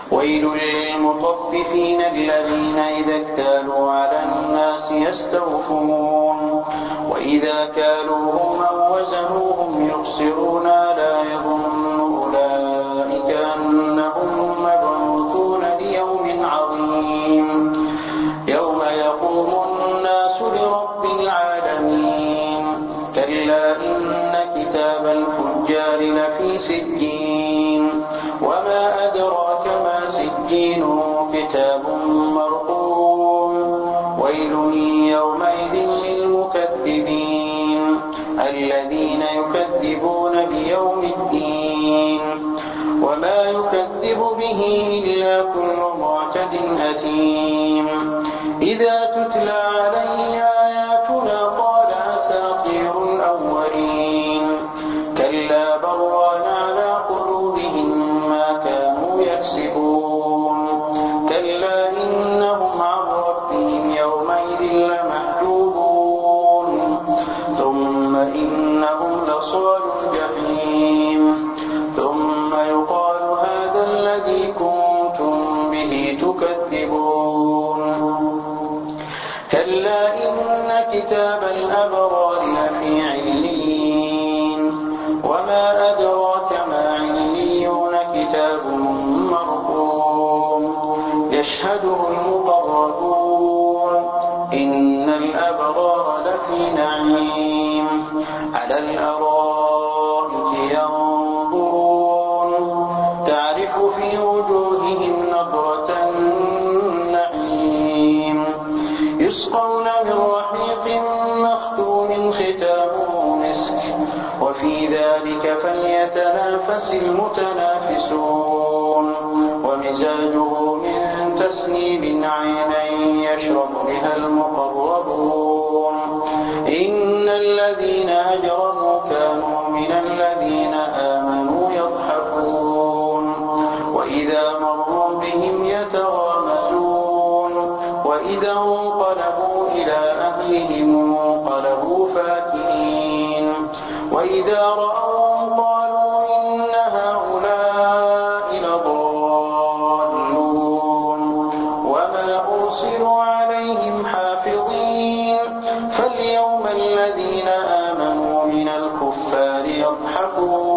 ويل للمطففين الذين إذا اكتالوا على الناس يستوفون وإذا كالوهم أو وزنوهم يخسرون لا يظن أولئك أنهم مبعوثون ليوم عظيم يوم يقوم الناس لرب العالمين كلا إن كتاب الفجار لفي سجين وما أدراك ما سجين كتاب مرقوم ويل يومئذ للمكذبين الذين يكذبون بيوم الدين وما يكذب به إلا كل معتد أثيم إذا تتلى عليه آياتنا قال أساطير الأولين كلا بران على قلوبهم ما كانوا يكسبون كلا إنهم عن ربهم يومئذ لمحجوبون ثم إنهم لصال الجحيم ثم يقال هذا الذي كنتم به تكذبون كلا إن كتاب الأبرار لفي عليين وما أدراك ما عليون كتاب مرقوم يشهده المقربون إن الأبرار لفي نعيم على الأرائك ينظرون تعرف في وجوههم نضرة النعيم يسقون من رحيق مختوم ختامه مسك وفي ذلك فليتنافس المتنافسون ومزاجه من تسنيم عينا يشرب بها المقربون إن الذين أجرموا كانوا من الذين آمنوا يضحكون وإذا مروا بهم يتغامزون وإذا انقلبوا إلى أهلهم انقلبوا فاكهين وإذا رأوهم قالوا إن هؤلاء لضالون وما أرسلوا عليهم حافظين فاليوم الذين آمنوا من الكفار يضحكون